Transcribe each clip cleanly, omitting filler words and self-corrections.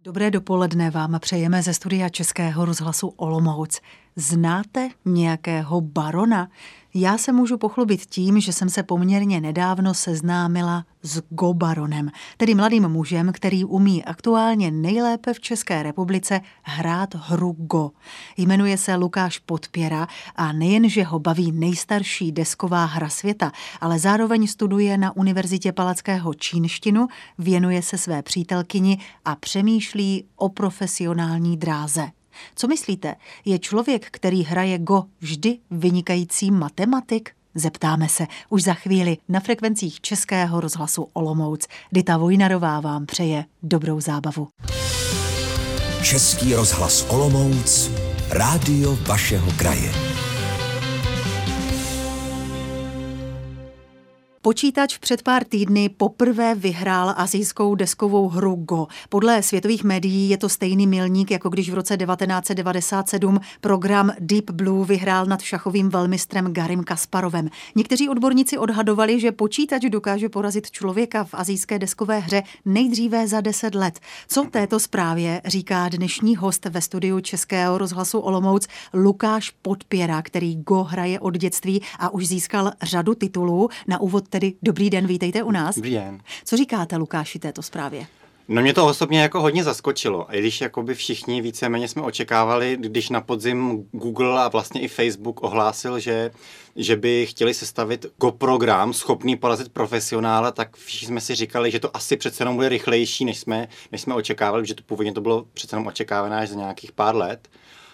Dobré dopoledne vám přejeme ze studia Českého rozhlasu Olomouc. Znáte nějakého barona? Já se můžu pochlubit tím, že jsem se poměrně nedávno seznámila s Go baronem, tedy mladým mužem, který umí aktuálně nejlépe v České republice hrát hru Go. Jmenuje se Lukáš Podpěra a nejenže ho baví nejstarší desková hra světa, ale zároveň studuje na Univerzitě Palackého čínštinu, věnuje se své přítelkyni a přemýšlí o profesionální dráze. Co myslíte, je člověk, který hraje Go, vždy vynikající matematik? Zeptáme se už za chvíli na frekvencích Českého rozhlasu Olomouc. Dita Vojnarová vám přeje dobrou zábavu. Český rozhlas Olomouc, rádio vašeho kraje. Počítač před pár týdny poprvé vyhrál asijskou deskovou hru Go. Podle světových médií je to stejný milník, jako když v roce 1997 program Deep Blue vyhrál nad šachovým velmistrem Garrym Kasparovem. Někteří odborníci odhadovali, že počítač dokáže porazit člověka v asijské deskové hře nejdříve za 10 let. Co této zprávě říká dnešní host ve studiu Českého rozhlasu Olomouc Lukáš Podpěra, který Go hraje od dětství a už získal řadu titulů. Na úvod tedy dobrý den, vítejte u nás. Dobrý den. Co říkáte, Lukáši, této zprávě? No mě to osobně jako hodně zaskočilo, i když jakoby všichni víceméně jsme očekávali, když na podzim Google a vlastně i Facebook ohlásil, že by chtěli sestavit Go program schopný porazit profesionála, tak všichni jsme si říkali, že to asi přece jenom bude rychlejší, než jsme očekávali, protože to původně to bylo přece jenom očekávané až za nějakých pár let.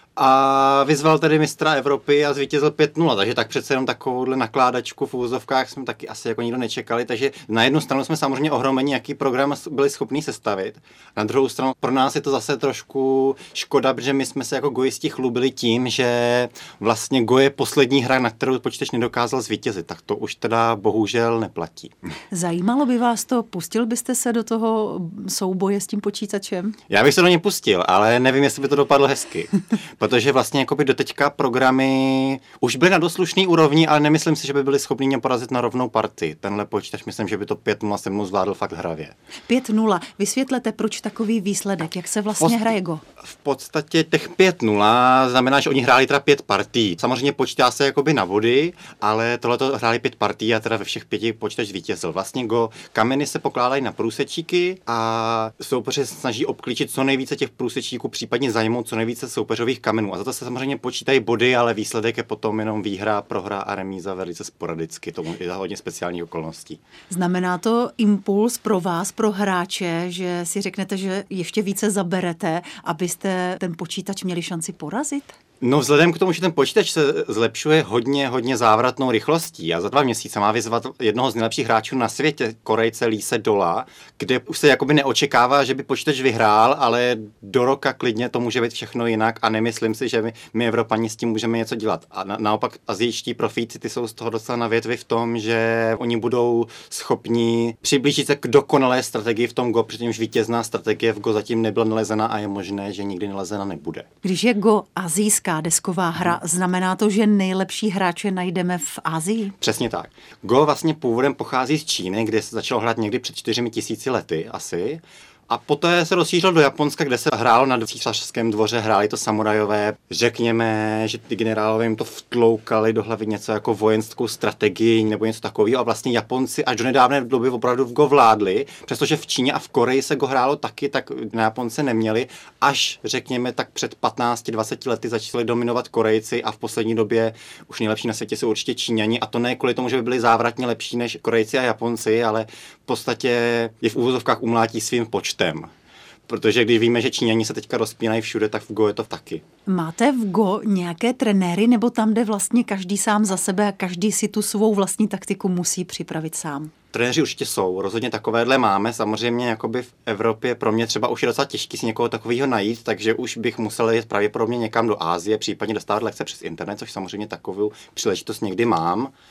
A vyzval tedy mistra Evropy a zvítězil 5-0, takže tak přece jenom takovouhle nakládačku v úvozovkách jsme taky asi jako nikdo nečekali, takže na jednu stranu jsme samozřejmě ohromeni, jaký program byli schopni sestavit. Na druhou stranu pro nás je to zase trošku škoda, protože my jsme se jako goisti chlubili tím, že vlastně Go je poslední hra, na kterou počítač nedokázal zvítězit, tak to už teda bohužel neplatí. Zajímalo by vás to, pustil byste se do toho souboje s tím počítačem? Já bych se do něj pustil, ale nevím, jestli by to dopadlo hezky. Protože vlastně jakoby doteďka programy už byly na doslušný úrovni, ale nemyslím si, že by byli schopni mě porazit na rovnou partii. Tenhle počítač myslím, že by to 5-0 se mnou zvládl fakt hravě. 5-0. Vysvětlete, proč takový výsledek, jak se vlastně hraje Go? V podstatě těch 5-0 znamená, že oni hráli teda 5 partií. Samozřejmě počítá se jakoby na body, ale tohleto hráli 5 partií a teda ve všech 5 počítač zvítězil. Vlastně Go kameny se pokládají na průsečíky a soupeři se snaží obklíčit co nejvíce těch průsečíků, případně zajmout co nejvíce soupeřových kamenů. A za to se samozřejmě počítají body, ale výsledek je potom jenom výhra, prohra a remíza velice sporadicky. Tomu je za hodně speciálních okolností. Znamená to impuls pro vás, pro hráče, že si řeknete, že ještě více zaberete, abyste ten počítač měli šanci porazit? No vzhledem k tomu, že ten počítač se zlepšuje hodně závratnou rychlostí a za 2 měsíce má vyzvat jednoho z nejlepších hráčů na světě, Korejce Leese Dola, kde už se jakoby neočekává, že by počítač vyhrál, ale do roka klidně to může být všechno jinak a nemyslím si, že my Evropani s tím můžeme něco dělat. A naopak asijští profíci, ty jsou z toho docela na větvi v tom, že oni budou schopni přiblížit se k dokonalé strategii v tom Go, protože už vítězná strategie v Go zatím nebyla nalezena a je možné, že nikdy nalezena nebude. Když je Go asijská desková hra, znamená to, že nejlepší hráče najdeme v Asii? Přesně tak. Go vlastně původem pochází z Číny, kde se začalo hrát někdy před 4000 lety asi. A poté se rozšířil do Japonska, kde se hrálo na císařském dvoře, hráli to samurajové. Řekněme, že ty generálové jim to vtloukali do hlavy něco jako vojenskou strategii nebo něco takového. A vlastně Japonci až do nedávné doby opravdu v Go vládli, přestože v Číně a v Koreji se Go hrálo taky, tak na Japonce neměli. Až řekněme tak před 15-20 lety začali dominovat Korejci a v poslední době už nejlepší na světě jsou určitě Číňani. A to ne kvůli tomu, že by byli závratně lepší než Korejci a Japonci, ale v podstatě je v úvozovkách umlátí svým počtem. Protože když víme, že Číňani se teďka rozpínají všude, tak v Go je to taky. Máte v Go nějaké trenéry, nebo tam jde vlastně každý sám za sebe a každý si tu svou vlastní taktiku musí připravit sám? Trenéři určitě jsou, rozhodně takovéhle máme. Samozřejmě jakoby v Evropě pro mě třeba už je docela těžký si někoho takového najít, takže už bych musel jít pravděpodobně někam do Asie, případně dostávat lekce přes internet, což samozřejmě takovou příležitost někdy mám.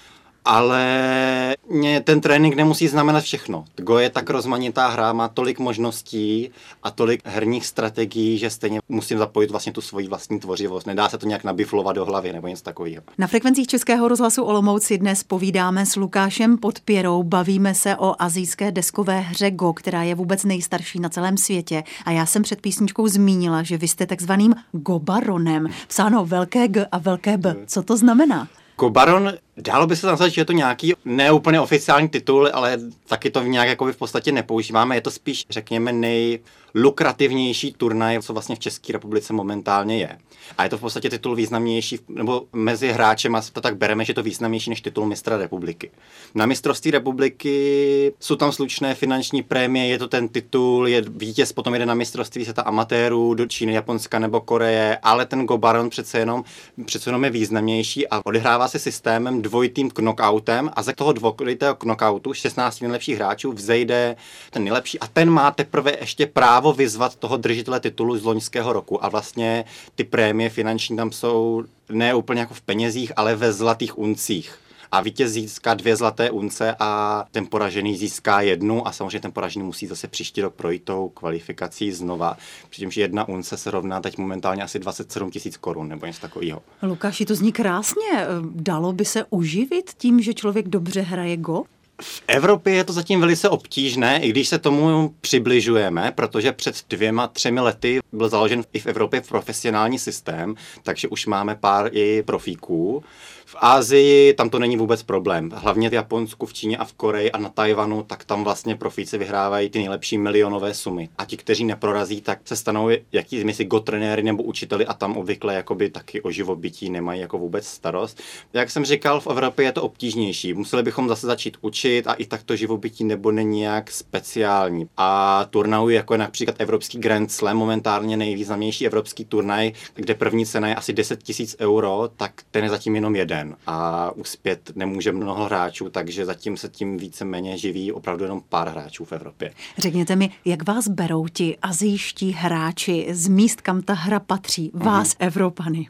ale ten trénink nemusí znamenat všechno. Go je tak rozmanitá hra, má tolik možností a tolik herních strategií, že stejně musím zapojit vlastně tu svoji vlastní tvořivost. Nedá se to nějak nabiflovat do hlavy nebo něco takového. Na frekvencích Českého rozhlasu Olomouc si dnes povídáme s Lukášem Podpěrou. Bavíme se o asijské deskové hře Go, která je vůbec nejstarší na celém světě. A já jsem před písničkou zmínila, že vy jste takzvaným Go-baronem. Psáno velké G a velké B. Co to znamená? Go-baron, dalo by se nazvat, že je to nějaký neúplně oficiální titul, ale taky to nějak jako v podstatě nepoužíváme. Je to spíš, řekněme, nejlukrativnější turnaj, co vlastně v České republice momentálně je. A je to v podstatě titul významnější, nebo mezi hráčema to tak bereme, že je to významnější než titul mistra republiky. Na mistrovství republiky jsou tam slušné finanční prémie, je to ten titul, je vítěz, potom jede na mistrovství světa amatérů do Číny, Japonska nebo Koreje, ale ten Go-baron přece jenom je významnější a odehrává se systémem dvojitým knockoutem a ze toho dvojitého knockoutu 16 nejlepších hráčů vzejde ten nejlepší a ten má teprve ještě právo vyzvat toho držitele titulu z loňského roku a vlastně ty prémie finanční tam jsou ne úplně jako v penězích, ale ve zlatých uncích. A vítěz získá 2 zlaté unce a ten poražený získá 1 a samozřejmě ten poražený musí zase příští rok projít tou kvalifikací znova. Přičemž 1 unce se rovná teď momentálně asi 27 000 korun nebo něco takového. Lukáši, to zní krásně. Dalo by se uživit tím, že člověk dobře hraje Go? V Evropě je to zatím velice obtížné, i když se tomu přibližujeme, protože před 2-3 lety byl založen i v Evropě profesionální systém, takže už máme pár i profíků. V Asii tam to není vůbec problém. Hlavně v Japonsku, v Číně a v Koreji a na Tajvanu, tak tam vlastně profíci vyhrávají ty nejlepší milionové sumy. A ti, kteří neprorazí, tak se stanou jakými go trenéry nebo učiteli a tam obvykle jakoby taky o živobytí nemají jako vůbec starost. Jak jsem říkal, v Evropě je to obtížnější. Museli bychom zase začít učit a i tak to živobytí nebo není nějak speciální. A turnajů jako je například Evropský Grand Slam, momentálně nejvýznamnější evropský turnaj, kde první cena je asi 10 000 euro, tak ten je zatím jenom jeden. A uspět nemůže mnoho hráčů, takže zatím se tím víceméně živí opravdu jenom pár hráčů v Evropě. Řekněte mi, jak vás berou ti asijští hráči z míst, kam ta hra patří, vás, Evropany?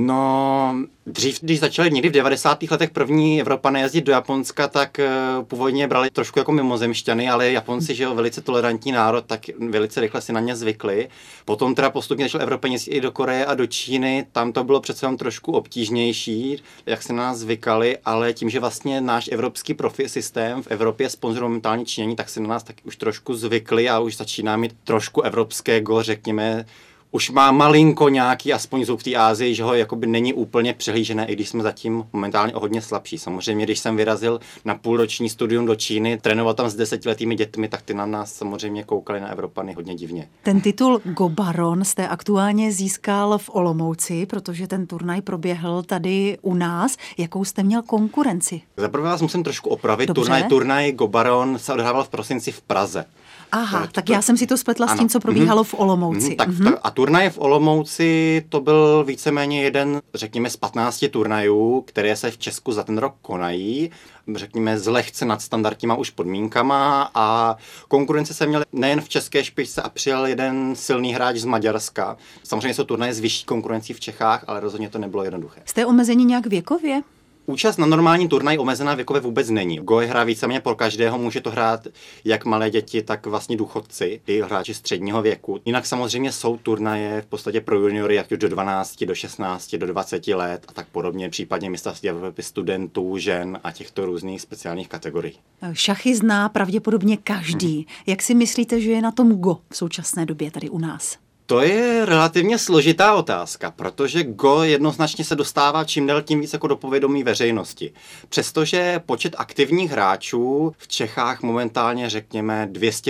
No, dřív, když začali někdy v 90. letech první Evropané jezdit do Japonska, tak původně brali trošku jako mimozemšťany, ale Japonci, že jo, velice tolerantní národ, tak velice rychle si na ně zvykli. Potom teda postupně začali Evropané jezdit i do Koreje a do Číny, tam to bylo přece jen trošku obtížnější, jak se na nás zvykali, ale tím, že vlastně náš evropský profi systém v Evropě sponzoruje momentálně Číňani, tak si na nás taky už trošku zvykli a už začíná mít trošku evropského, řekněme, už má malinko nějaký aspoň zub v té Asii, že ho jakoby není úplně přehlížené, i když jsme zatím momentálně o hodně slabší. Samozřejmě, když jsem vyrazil na půlroční studium do Číny, trénoval tam s 10letými dětmi, tak ty na nás samozřejmě koukali na Evropany hodně divně. Ten titul Go-baron jste aktuálně získal v Olomouci, protože ten turnaj proběhl tady u nás. Jakou jste měl konkurenci? Zaprvé vás musím trošku opravit. Dobře. Turnaj Go-baron se odehrával v prosinci v Praze. Aha, tak já jsem si to spletla s tím, co probíhalo v Olomouci. A turnaj v Olomouci to byl víceméně jeden, řekněme, z 15 turnajů, které se v Česku za ten rok konají, řekněme, s lehce nadstandardníma už podmínkama a konkurence se měly nejen v české špičce a přijel jeden silný hráč z Maďarska. Samozřejmě jsou turnaje s vyšší konkurencí v Čechách, ale rozhodně to nebylo jednoduché. Jste omezeni nějak věkově? Účast na normální turnaj omezená věkově vůbec není. Go je hra víceméně pro každého, může to hrát jak malé děti, tak vlastně důchodci, i hráči středního věku. Jinak samozřejmě jsou turnaje v podstatě pro juniory, jak už do 12, do 16, do 20 let a tak podobně, případně mistrovství Evropy studentů, žen a těchto různých speciálních kategorií. Šachy zná pravděpodobně každý. Jak si myslíte, že je na tom Go v současné době tady u nás? To je relativně složitá otázka, protože Go jednoznačně se dostává čím dál tím víc jako do povědomí veřejnosti. Přestože počet aktivních hráčů v Čechách momentálně řekněme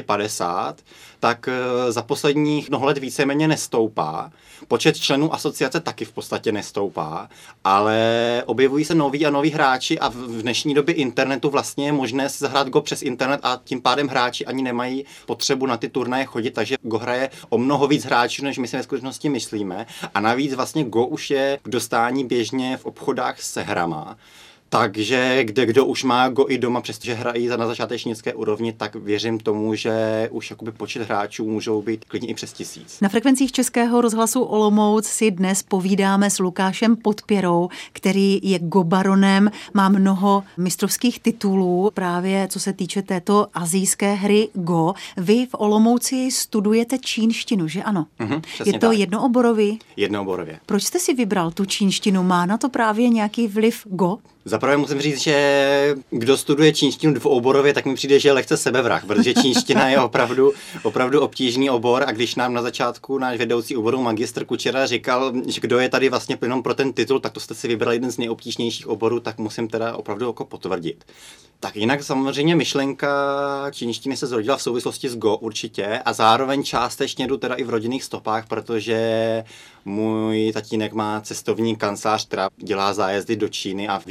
250, tak za posledních mnoho let víceméně nestoupá. Počet členů asociace taky v podstatě nestoupá, ale objevují se noví a noví hráči a v dnešní době internetu vlastně je možné si zahrát Go přes internet a tím pádem hráči ani nemají potřebu na ty turnaje chodit, takže Go hraje o mnoho víc hráčů, než my si ve skutečnosti myslíme. A navíc vlastně Go už je k dostání běžně v obchodách se hrama. Takže kdo už má Go i doma, přestože hrají na začátečnické úrovni, tak věřím tomu, že už jakoby počet hráčů můžou být klidně i přes 1000. Na frekvencích Českého rozhlasu Olomouc si dnes povídáme s Lukášem Podpěrou, který je Go baronem, má mnoho mistrovských titulů právě co se týče této asijské hry Go. Vy v Olomouci studujete čínštinu, že ano? Je to tak. Jednooborový? Jednooborově. Proč jste si vybral tu čínštinu? Má na to právě nějaký vliv Go? Zaprvé musím říct, že kdo studuje čínštinu dvouoborově, tak mi přijde, že je lehce sebevrah, protože čínština je opravdu obtížný obor a když nám na začátku náš vedoucí oboru magistr Kučera říkal, že kdo je tady vlastně jenom pro ten titul, tak to jste si vybrali jeden z nejobtížnějších oborů, tak musím teda opravdu jako potvrdit. Tak jinak samozřejmě myšlenka čínštiny se zrodila v souvislosti s Go určitě a zároveň částečně jdu teda i v rodinných stopách, protože můj tatínek má cestovní kancelář, která dělá zájezdy do Číny a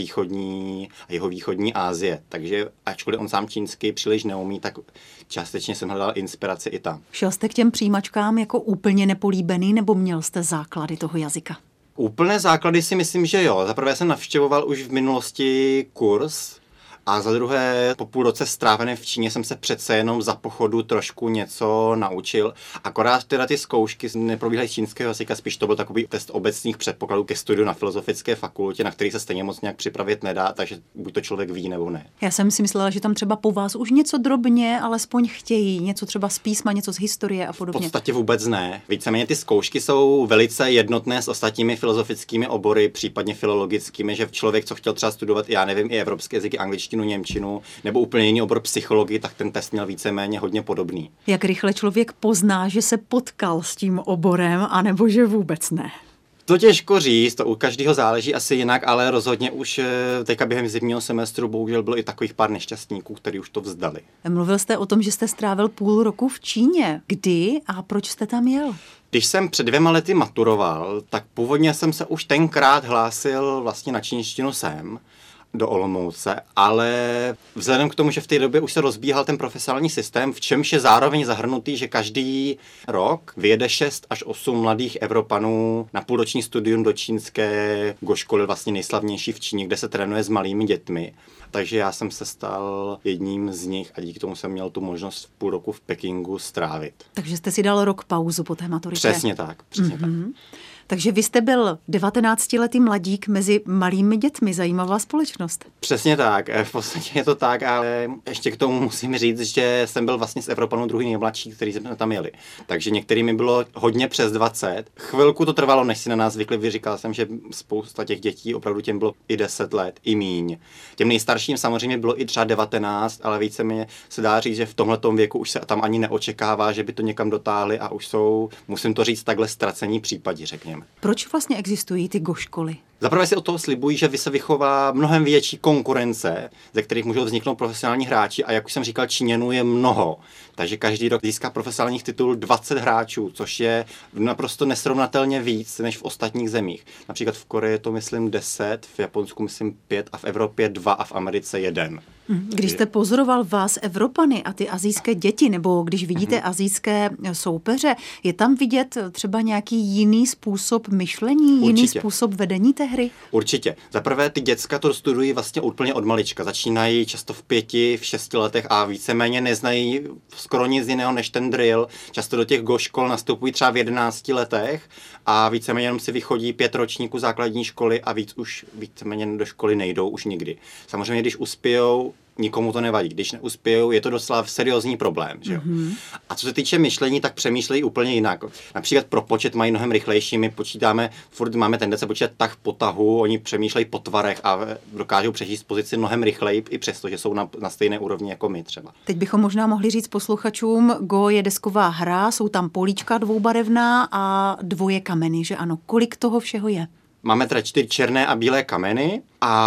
jihovýchodní Asie. Takže ačkoliv on sám čínsky příliš neumí, tak částečně jsem hledal inspiraci i tam. Šel jste k těm přijímačkám jako úplně nepolíbený nebo měl jste základy toho jazyka? Úplné základy si myslím, že jo. Zaprvé jsem navštěvoval už v minulosti kurz, a za druhé, po půl roce strávené v Číně jsem se přece jenom za pochodu trošku něco naučil. Akorát teda ty zkoušky neprobíhaly z čínského jazyka, spíš to byl takový test obecných předpokladů ke studiu na filozofické fakultě, na který se stejně moc nějak připravit nedá, takže buď to člověk ví nebo ne. Já jsem si myslela, že tam třeba po vás už něco drobně, alespoň chtějí, něco třeba z písma, něco z historie a podobně. V podstatě vůbec ne. Víceméně ty zkoušky jsou velice jednotné s ostatními filozofickými obory, případně filologickými, že člověk, co chtěl třeba studovat, já nevím, i evropské jazyky, angličtinu, němčinu nebo úplně jiný obor psychologii, tak ten test měl víceméně hodně podobný. Jak rychle člověk pozná, že se potkal s tím oborem, anebo že vůbec ne? To těžko říct, to u každého záleží asi jinak, ale rozhodně už teďka během zimního semestru bohužel bylo i takových pár nešťastníků, kteří už to vzdali. Mluvil jste o tom, že jste strávil půl roku v Číně. Kdy a proč jste tam jel? Když jsem před 2 lety maturoval, tak původně jsem se už tenkrát hlásil vlastně na čínštinu sem, do Olomouce, ale vzhledem k tomu, že v té době už se rozbíhal ten profesionální systém, v čemž je zároveň zahrnutý, že každý rok vyjede 6 až 8 mladých Evropanů na půlroční studium do čínské školy, vlastně nejslavnější v Číně, kde se trénuje s malými dětmi. Takže já jsem se stal jedním z nich a díky tomu jsem měl tu možnost půl roku v Pekingu strávit. Takže jste si dal rok pauzu po té maturitě. Přesně tak, přesně tak. Takže vy jste byl 19letý mladík mezi malými dětmi, zajímavá společnost. Přesně tak, v podstatě je to tak, ale ještě k tomu musím říct, že jsem byl vlastně z Evropanů druhý nejmladší, který jsme tam jeli. Takže některými bylo hodně přes 20. Chvilku to trvalo, než si na nás zvykli, vyříkal jsem, že spousta těch dětí opravdu těm bylo i 10 let, i míň. Těm nejstarším samozřejmě bylo i třeba 19, ale víceméně se dá říct, že v tomhletom věku už se tam ani neočekává, že by to někam dotáhli a už jsou, musím to říct, takhle ztracení případí, řekněme. Proč vlastně existují ty školy? Zaprvé si o toho slibují, že se vychová mnohem větší konkurence, ze kterých můžou vzniknout profesionální hráči a jak už jsem říkal, Číňanů je mnoho. Takže každý rok získá profesionálních titulů 20 hráčů, což je naprosto nesrovnatelně víc než v ostatních zemích. Například v Koreji je to myslím 10, v Japonsku myslím 5 a v Evropě 2 a v Americe 1. Když jste pozoroval vás Evropany a ty asijské děti, nebo když vidíte asijské soupeře, je tam vidět třeba nějaký jiný způsob myšlení, jiný způsob vedení té hry? Určitě. Zaprvé ty děcka to studují vlastně úplně od malička. Začínají často v 5, v 6 letech a víceméně neznají skoro nic jiného než ten drill. Často do těch škol nastupují třeba v 11 letech a víceméně jenom si vychodí 5 ročníků základní školy a víc už víceméně do školy nejdou už nikdy. Samozřejmě, když uspějou, nikomu to nevadí. Když neuspějou, je to docela seriózní problém. Že jo? A co se týče myšlení, tak přemýšlejí úplně jinak. Například pro počet mají mnohem rychlejší. My počítáme, furt máme tendence počítat tah po tahu, oni přemýšlejí po tvarech a dokážou přečíst pozici mnohem rychleji, i přesto, že jsou na stejné úrovni jako my třeba. Teď bychom možná mohli říct posluchačům, Go je desková hra, jsou tam políčka dvoubarevná a 2 kameny, že ano. Kolik toho všeho je? Máme teda 4 černé a bílé kameny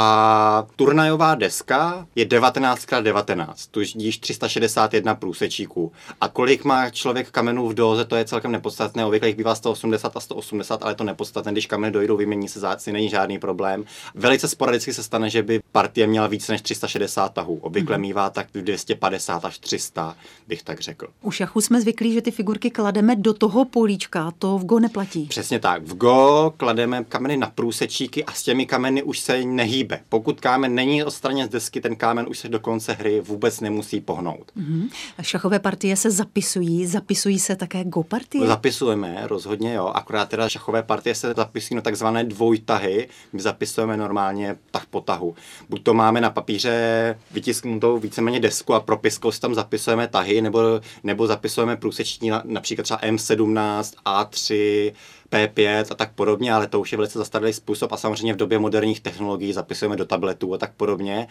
a turnajová deska je 19x19, tudíž 361 průsečíků. A kolik má člověk kamenů v dóze, to je celkem nepodstatné, obvykle jich bývá 180 a 180, ale to nepodstatné, když kameny dojdou, vymění se záci, není žádný problém. Velice sporadicky se stane, že by partie měla více než 360 tahů, obvykle mívá tak 250 až 300, bych tak řekl. U šachu jsme zvyklí, že ty figurky klademe do toho políčka, to v Go neplatí. Přesně tak, v Go klademe kameny na průsečíky a s těmi kameny už se nehýbe. Pokud kámen není odstraněn z desky, ten kámen už se do konce hry vůbec nemusí pohnout. Šachové partie se zapisují se také go partie? Zapisujeme, rozhodně jo, akorát teda šachové partie se zapisují na takzvané dvojtahy, my zapisujeme normálně tah po tahu. Buď to máme na papíře vytisknutou víceméně desku a propiskou si tam zapisujeme tahy, nebo zapisujeme průseční, například třeba M17, A3, P5 a tak podobně, ale to už je velice zastaralý způsob a samozřejmě v době moderních technologií zapisujeme do tabletů a tak podobně.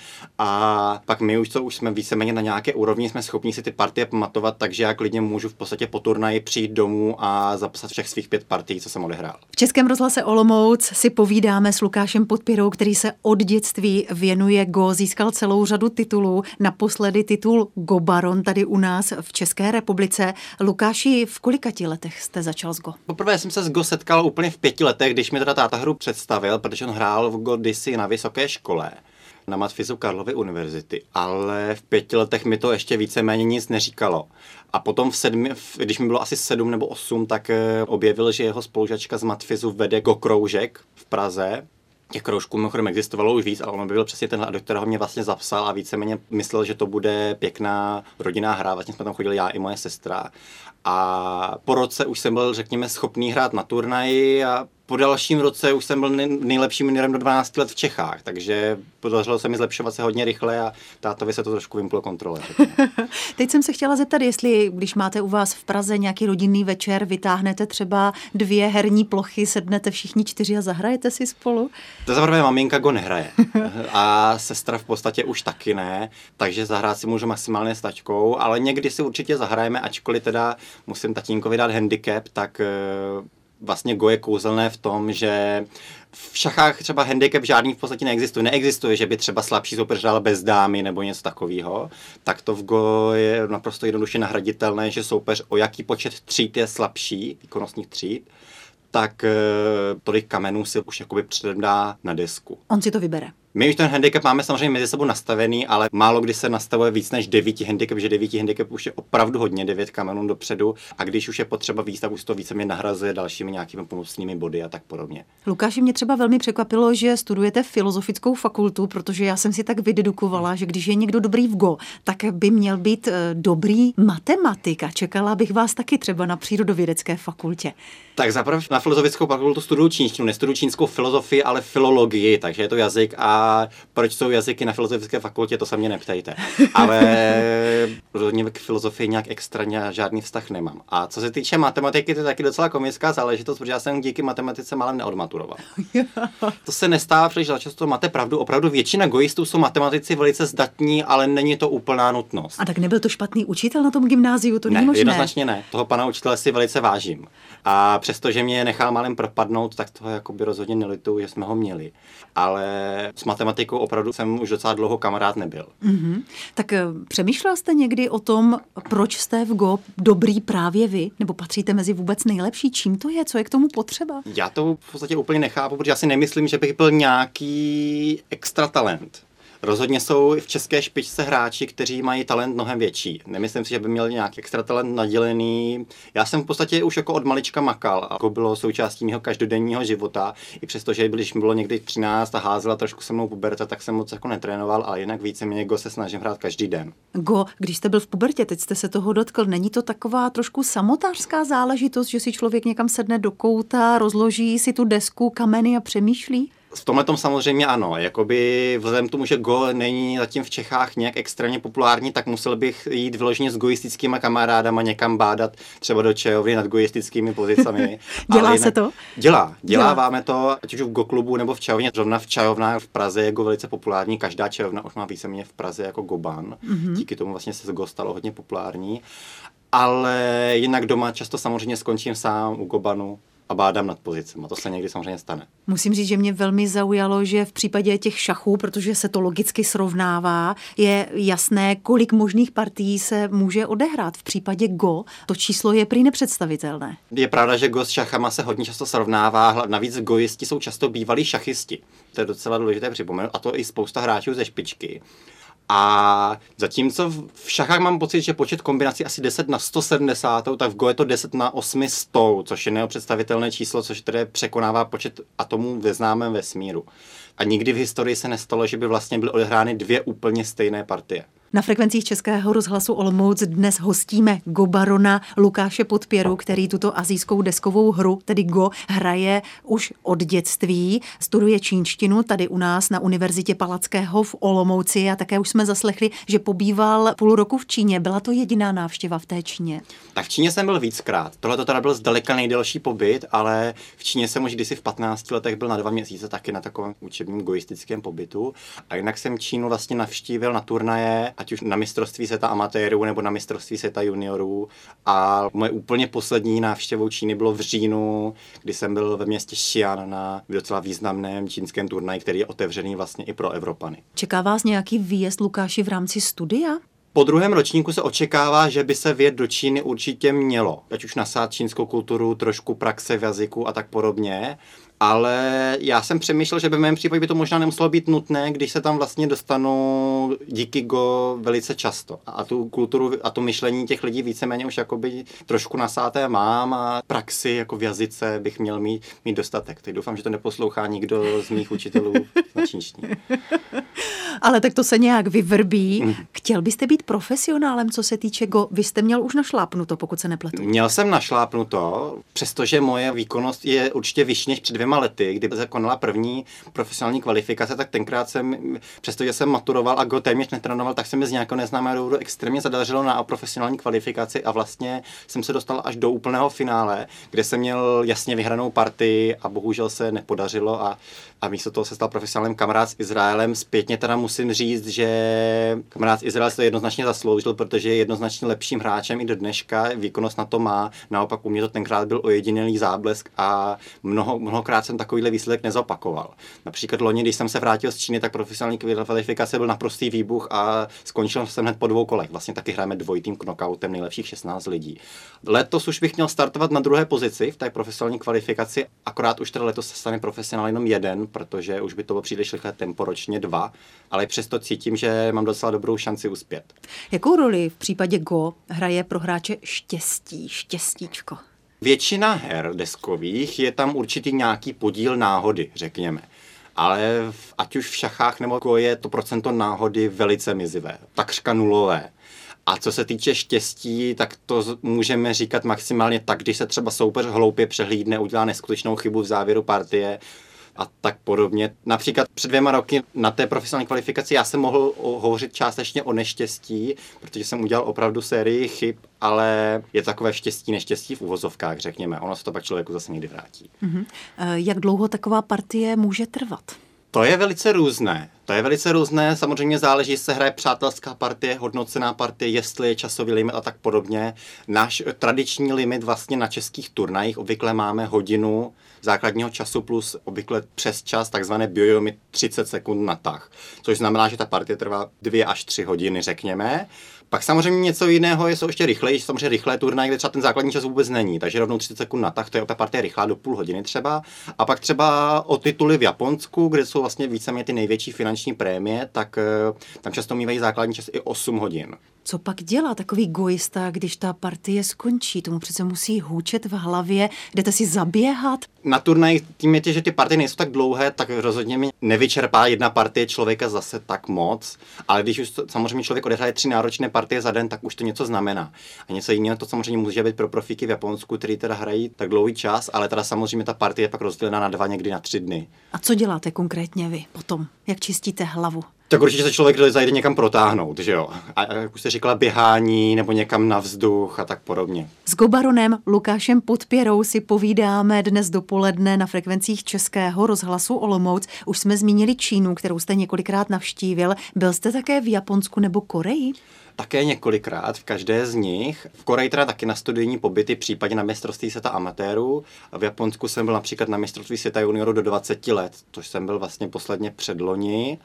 A pak my už jsme víceméně na nějaké úrovni, jsme schopni si ty partie pamatovat, takže já klidně můžu v podstatě po turnaji přijít domů a zapsat všech svých 5 partií, co jsem odehrál. V Českém rozhlase Olomouc si povídáme s Lukášem Podpěrou, který se od dětství věnuje go, získal celou řadu titulů, naposledy titul Go Baron tady u nás v České republice. Lukáši, v kolikati letech jste začal s go? Poprvé jsem se s go setkal úplně v 5 letech, když mi teda táta hru představil, protože on hrál v go kdysi na vysoké škole, na matfizu Karlovy univerzity, ale v 5 letech mi to ještě víceméně nic neříkalo. A potom když mi bylo asi 7 nebo 8, tak objevil, že jeho spolužačka z matfizu vede go kroužek v Praze. Těch kroužků mimochodem existovalo už víc, ale on byl přesně ten, do kterého mě vlastně zapsal a víceméně myslel, že to bude pěkná rodinná hra. Vlastně jsme tam chodili já i moje sestra. A po roce už jsem byl, řekněme, schopný hrát na turnaji a po dalším roce už jsem byl nejlepším juniorem do 12 let v Čechách, takže podařilo se mi zlepšovat se hodně rychle a tátovi se to trošku vymklo kontrole. Teď jsem se chtěla zeptat, jestli když máte u vás v Praze nějaký rodinný večer, vytáhnete třeba 2 herní plochy, sednete všichni 4 a zahrajete si spolu? To zaprvé maminka go nehraje a sestra v podstatě už taky ne, takže zahrát si můžu maximálně s taťkou, ale někdy si určitě zahrajeme, ačkoliv teda musím tatínkovi dát handicap, tak vlastně go je kouzelné v tom, že v šachách třeba handicap žádný v podstatě neexistuje. Neexistuje, že by třeba slabší soupeř hrál bez dámy nebo něco takového. Tak to v go je naprosto jednoduše nahraditelné, že soupeř o jaký počet tříd je slabší, výkonnostních tříd, tak tolik kamenů si už jakoby předem dá na desku. On si to vybere. My už ten handicap máme samozřejmě mezi sebou nastavený, ale málo kdy se nastavuje víc než 9 handicap, že 9 handicap už je opravdu hodně, 9 kamenů dopředu a když už je potřeba víc, tak už to víceméně nahrazuje dalšími nějakými pomocnými body a tak podobně. Lukáši, mě třeba velmi překvapilo, že studujete filozofickou fakultu, protože já jsem si tak vydedukovala, že když je někdo dobrý v go, tak by měl být dobrý matematik a čekala bych vás taky třeba na přírodovědecké fakultě. Tak zaprvé na filozofickou fakultu studuju čínštinu, nestuduju čínskou filozofii, ale filologii, takže je to jazyk a proč jsou jazyky na filozofické fakultě, to se mě neptejte. Ale rozhodně k filozofii nějak extra žádný vztah nemám. A co se týče matematiky, to je taky docela komická záležitost, protože já jsem díky matematice málem neodmaturoval. To se nestává příliš často, máte pravdu, opravdu většina goistů jsou matematici velice zdatní, ale není to úplná nutnost. A tak nebyl to špatný učitel na tom gymnáziu, to není možné? Jednoznačně ne. Toho pana učitele si velice vážím. A přestože mě nechal málem propadnout, tak toho jakoby rozhodně nelituju, že jsme ho měli. Ale s matematikou opravdu jsem už docela dlouho kamarád nebyl. Mm-hmm. Tak přemýšlel jste někdy o tom, proč jste v go dobrý právě vy? Nebo patříte mezi vůbec nejlepší? Čím to je? Co je k tomu potřeba? Já to v podstatě úplně nechápu, protože já si nemyslím, že bych byl nějaký extra talent. Rozhodně jsou v české špičce hráči, kteří mají talent mnohem větší. Nemyslím si, že by měl nějaký extra talent nadělený. Já jsem v podstatě už jako od malička makal a to bylo součástí mého každodenního života. I přesto, že když mi bylo někdy 13 a házela trošku se mnou puberta, tak jsem moc jako netrénoval, ale jinak víceméně go se snažím hrát každý den. Go, když jste byl v pubertě, teď jste se toho dotkl, není to taková trošku samotářská záležitost, že si člověk někam sedne do kouta, rozloží si tu desku, kameny a přemýšlí? V tomhletom samozřejmě ano, jakoby vzhledem tomu, že go není zatím v Čechách nějak extrémně populární, tak musel bych jít vyloženě s goistickýma kamarádama někam bádat, třeba do čajovny nad goistickými pozicemi. Dělá se to? Děláváme to, ať už v go klubu nebo v čajovně. Zrovna v čajovnách v Praze je go velice populární, každá čajovna už má víceméně v Praze jako goban, díky tomu vlastně se go stalo hodně populární. Ale jinak doma často samozřejmě skončím sám u gobanu a bádám nad pozicemi. To se někdy samozřejmě stane. Musím říct, že mě velmi zaujalo, že v případě těch šachů, protože se to logicky srovnává, je jasné, kolik možných partií se může odehrát. V případě go to číslo je prý nepředstavitelné. Je pravda, že go s šachama se hodně často srovnává, navíc goisti jsou často bývalí šachisti. To je docela důležité připomenout, a to i spousta hráčů ze špičky. A zatímco v šachách mám pocit, že počet kombinací asi 10 na 170, tak v Go je to 10 na 800, což je nepředstavitelné číslo, což tedy překonává počet atomů ve známém vesmíru. A nikdy v historii se nestalo, že by vlastně byly odehrány 2 úplně stejné partie. Na frekvencích Českého rozhlasu Olomouc dnes hostíme Go barona Lukáše Podpěru, který tuto asijskou deskovou hru, tedy Go, hraje už od dětství. Studuje čínštinu tady u nás na Univerzitě Palackého v Olomouci a také už jsme zaslechli, že pobýval půl roku v Číně. Byla to jediná návštěva v té Číně? Tak v Číně jsem byl víckrát. Tohle to teda byl zdaleka nejdelší pobyt, ale v Číně jsem už kdysi v 15 letech byl na 2 měsíce taky na takovém učebním goistickém pobytu. A jinak jsem Čínu vlastně navštívil na turnaje, ať už na mistrovství světa amatérů nebo na mistrovství světa juniorů. A moje úplně poslední návštěvou Číny bylo v říjnu, kdy jsem byl ve městě Xi'an na docela významném čínském turnaji, který je otevřený vlastně i pro Evropany. Čeká vás nějaký výjezd, Lukáši, v rámci studia? Po druhém ročníku se očekává, že by se vyjet do Číny určitě mělo. Ať už nasát čínskou kulturu, trošku praxe v jazyku a tak podobně. Ale já jsem přemýšlel, že by v mém případě by to možná nemuselo být nutné, když se tam vlastně dostanu díky Go velice často. A tu kulturu a to myšlení těch lidí víceméně už jakoby trošku nasáté mám a praxi jako v jazyce bych měl mít dostatek. Teď doufám, že to neposlouchá nikdo z mých učitelů na čínštině. Ale tak to se nějak vyvrbí. Chtěl byste být profesionálem, co se týče Go? Vy jste měl už našlápnuto, pokud se nepletu. Měl jsem našlápnuto, přestože moje výkonnost je určitě vyšší než před 2 lety, kdy se konala první profesionální kvalifikace, tak tenkrát jsem, přestože jsem maturoval a Go téměř netrénoval, tak se mi z nějakého neznámého důvodu extrémně zadařilo na profesionální kvalifikaci a vlastně jsem se dostal až do úplného finále, kde jsem měl jasně vyhranou partii a bohužel se nepodařilo a místo toho se stal profesionálním kamarád s Izraelem. Zpětně teda musím říct, že kamarád z Izrael se to jednoznačně zasloužil, protože je jednoznačně lepším hráčem i do dneška, výkonnost na to má. Naopak u mě to tenkrát byl ojedinělý záblesk a mnohokrát jsem takovýhle výsledek nezopakoval. Například loni, když jsem se vrátil z Číny, tak profesionální kvalifikace byl naprostý výbuch a skončil jsem hned po 2 kolech. Vlastně taky hrajeme dvojitým knockoutem nejlepších 16 lidí. Letos už bych měl startovat na 2. pozici v té profesionální kvalifikaci, akorát už teda letos se stane profesionál jenom 1, protože už by to bylo příliš rychlé tempo, ročně 2, ale přesto cítím, že mám docela dobrou šanci uspět. Jakou roli v případě Go hraje pro hráče štěstíčko? Většina her deskových je tam určitý nějaký podíl náhody, řekněme. Ale ať už v šachách nebo Go je to procento náhody velice mizivé, takřka nulové. A co se týče štěstí, tak to můžeme říkat maximálně tak, když se třeba soupeř hloupě přehlídne, udělá neskutečnou chybu v závěru partie a tak podobně. Například před 2 roky na té profesionální kvalifikaci já jsem mohl hovořit částečně o neštěstí, protože jsem udělal opravdu sérii chyb, ale je takové štěstí, neštěstí v uvozovkách, řekněme. Ono se to pak člověku zase někdy vrátí. Jak dlouho taková partie může trvat? To je velice různé, samozřejmě záleží, jestli se hraje přátelská partie, hodnocená partie, jestli je časový limit a tak podobně. Náš tradiční limit vlastně na českých turnajích obvykle máme hodinu základního času plus obvykle přes čas, takzvané biojomy 30 sekund na tah, což znamená, že ta partie trvá 2 až 3 hodiny, řekněme. Pak samozřejmě něco jiného jsou ještě rychlejší, samozřejmě rychlé turnaje, kde třeba ten základní čas vůbec není, takže rovnou 30 sekund na tah, to je ta partie rychlá do půl hodiny třeba. A pak třeba o tituly v Japonsku, kde jsou vlastně víceméně ty největší finanční prémie, tak tam často mývají základní čas i 8 hodin. Co pak dělá takový goista, když ta partie skončí? Tomu přece musí hůčet v hlavě, jdete si zaběhat? Na turnajích tím je, že ty partie nejsou tak dlouhé, tak rozhodně mi nevyčerpá jedna partie člověka zase tak moc, ale když už samozřejmě člověk odehraje 3 náročné partie za den, tak už to něco znamená. A něco jiného to samozřejmě může být pro profíky v Japonsku, kteří teda hrají tak dlouhý čas, ale teda samozřejmě ta partie je pak rozdělena na 2, někdy na 3 dny. A co děláte konkrétně vy potom? Jak čistíte hlavu? Tak určitě se člověk zajde někam protáhnout, že jo. A jak už jste říkala, běhání nebo někam na vzduch a tak podobně. S Go baronem Lukášem Podpěrou si povídáme dnes dopoledne na frekvencích Českého rozhlasu Olomouc. Už jsme zmínili Čínu, kterou jste několikrát navštívil. Byl jste také v Japonsku nebo Koreji? Také několikrát, v každé z nich. V Koreji teda taky na studijní pobyty, případně na mistrovství světa amatérů. V Japonsku jsem byl například na mistrovství světa juniorů do 20 let, což jsem byl vlastně posledně předloni.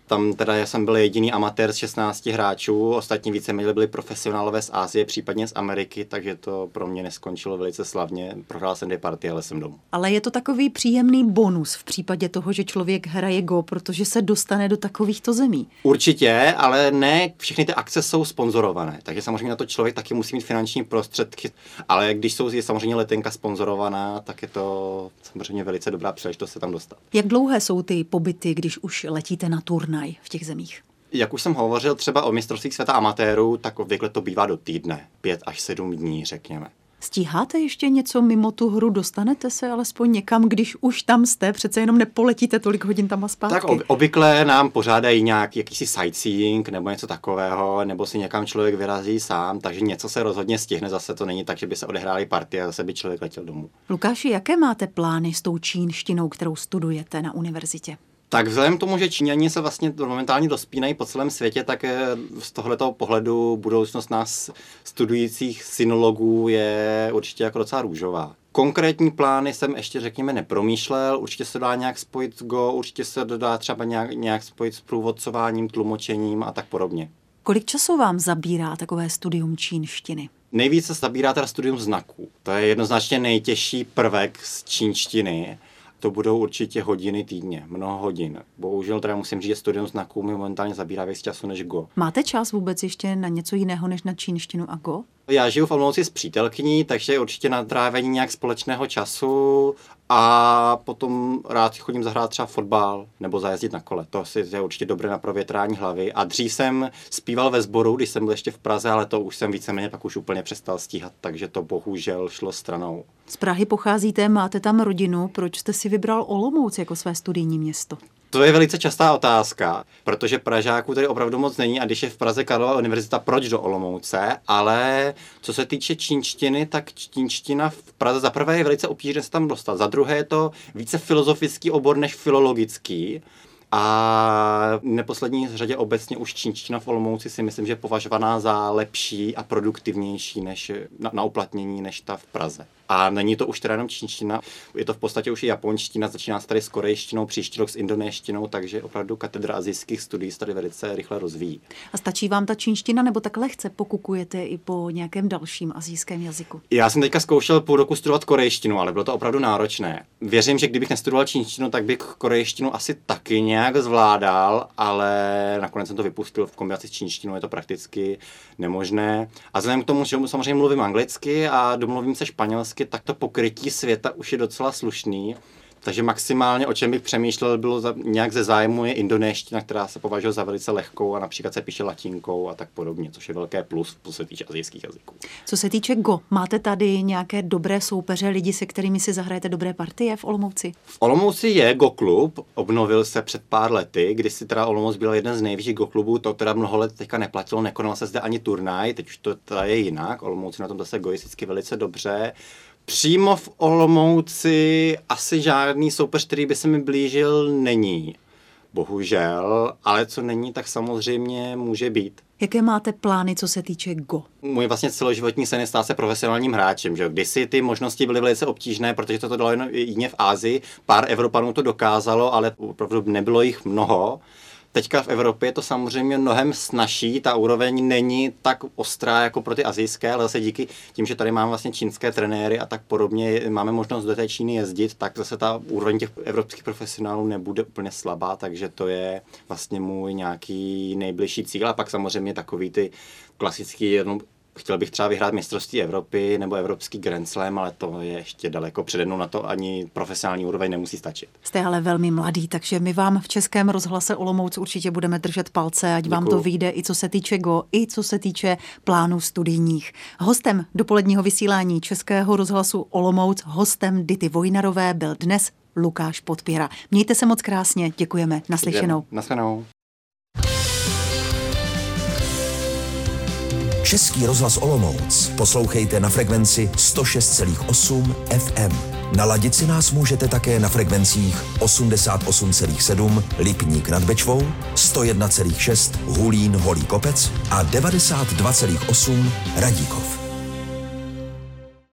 Tam teda já jsem byl jediný amatér z 16 hráčů, ostatní víceméně byli profesionálové z Asie, případně z Ameriky, takže to pro mě neskončilo velice slavně. Prohrál jsem 2 partie, ale jsem domů. Ale je to takový příjemný bonus v případě toho, že člověk hraje Go, protože se dostane do takovýchto zemí. Určitě, ale ne všechny ty akce jsou sponzorované, takže samozřejmě na to člověk taky musí mít finanční prostředky, ale když je samozřejmě letenka sponzorovaná, tak je to samozřejmě velice dobrá příležitost se tam dostat. Jak dlouhé jsou ty pobyty, když už letíte na turnaj v těch zemích? Jak už jsem hovořil třeba o mistrovství světa amatérů, tak obvykle to bývá do týdne, 5 až 7 dní, řekněme. Stíháte ještě něco mimo tu hru? Dostanete se alespoň někam, když už tam jste? Přece jenom nepoletíte tolik hodin tam a zpátky. Tak obvykle nám pořádají jakýsi sightseeing nebo něco takového, nebo si někam člověk vyrazí sám, takže něco se rozhodně stihne. Zase to není tak, že by se odehrály partie a zase by člověk letěl domů. Lukáši, jaké máte plány s tou čínštinou, kterou studujete na univerzitě? Tak vzhledem k tomu, že Číňani se vlastně momentálně dospínají po celém světě, tak z tohoto pohledu budoucnost nás studujících sinologů je určitě jako docela růžová. Konkrétní plány jsem ještě, řekněme, nepromýšlel, určitě se dá nějak spojit s Go, určitě se dá třeba nějak spojit s průvodcováním, tlumočením a tak podobně. Kolik času vám zabírá takové studium čínštiny? Nejvíce zabírá teda studium znaků. To je jednoznačně nejtěžší prvek z čínštiny. To budou určitě hodiny týdně, mnoho hodin. Bohužel teda musím říct, že studium znaků mi momentálně zabírá víc času než Go. Máte čas vůbec ještě na něco jiného než na čínštinu a Go? Já žiju v Olomouci s přítelkyní, takže určitě na trávení nějak společného času a potom rád chodím zahrát třeba fotbal nebo zajezdit na kole. To je určitě dobré na provětrání hlavy. A dřív jsem zpíval ve sboru, když jsem byl ještě v Praze, ale to už jsem víceméně pak už úplně přestal stíhat, takže to bohužel šlo stranou. Z Prahy pocházíte, máte tam rodinu, proč jste si vybral Olomouc jako své studijní město? To je velice častá otázka, protože Pražáků tady opravdu moc není a když je v Praze Karlova univerzita, proč do Olomouce, ale co se týče čínštiny, tak čínština v Praze za prvé je velice obtížné se tam dostat, za druhé je to více filozofický obor než filologický a v neposlední řadě obecně už čínština v Olomouci si myslím, že je považovaná za lepší a produktivnější než na uplatnění než ta v Praze. A není to už teda jenom čínština, je to v podstatě už i japonština, začíná se tady s korejštinou, příští rok s indonéštinou, takže opravdu katedra asijských studií se tady velice rychle rozvíjí. A stačí vám ta čínština nebo tak lehce pokukujete i po nějakém dalším asijském jazyku? Já jsem teďka zkoušel půl roku studovat korejštinu, ale bylo to opravdu náročné. Věřím, že kdybych nestudoval čínštinu, tak bych korejštinu asi taky nějak zvládal, ale nakonec jsem to vypustil v kombinaci s čínštinou, je to prakticky nemožné. A vzhledem k tomu, že samozřejmě mluvím anglicky a domluvím se španělsky, tak to pokrytí světa už je docela slušný. Takže maximálně, o čem bych přemýšlel, bylo nějak ze zájmu je indonéština, která se považuje za velice lehkou a například se píše latinkou a tak podobně, což je velké plus, co se týče asijských jazyků. Co se týče Go, máte tady nějaké dobré soupeře, lidi, se kterými si zahrajete dobré partie v Olomouci? V Olomouci je Go klub, obnovil se před pár lety, kdy si teda Olomouc byl jeden z nejvyšších Go klubů, to teda mnoho let teďka neplatilo, nekonal se zde ani turnaj, teď už to teda je jinak, Olomouci na tom zase goisticky velice dobře. Přímo v Olomouci asi žádný soupeř, který by se mi blížil, není. Bohužel, ale co není, tak samozřejmě může být. Jaké máte plány, co se týče Go? Můj vlastně celoživotní sen je stát se profesionálním hráčem. Že? Kdysi ty možnosti byly velice obtížné, protože to dalo jině v Asii. Pár Evropanů to dokázalo, ale opravdu nebylo jich mnoho. Teďka v Evropě je to samozřejmě mnohem snazší, ta úroveň není tak ostrá jako pro ty asijské, ale zase díky tím, že tady máme vlastně čínské trenéry a tak podobně, máme možnost do té Číny jezdit, tak zase ta úroveň těch evropských profesionálů nebude úplně slabá, takže to je vlastně můj nějaký nejbližší cíl a pak samozřejmě takový ty klasický chtěl bych třeba vyhrát mistrovství Evropy nebo evropský Grand Slam, ale to je ještě daleko přede mnou, na to ani profesionální úroveň nemusí stačit. Jste ale velmi mladý, takže my vám v Českém rozhlase Olomouc určitě budeme držet palce, ať vám to vyjde i co se týče Go, i co se týče plánů studijních. Hostem dopoledního vysílání Českého rozhlasu Olomouc, hostem Dity Vojnarové byl dnes Lukáš Podpěra. Mějte se moc krásně, děkujeme, naslyšenou. Naschledanou. Český rozhlas Olomouc poslouchejte na frekvenci 106,8 FM. Naladit si nás můžete také na frekvencích 88,7 Lipník nad Bečvou, 101,6 Hulín Holý Kopec a 92,8 Radíkov.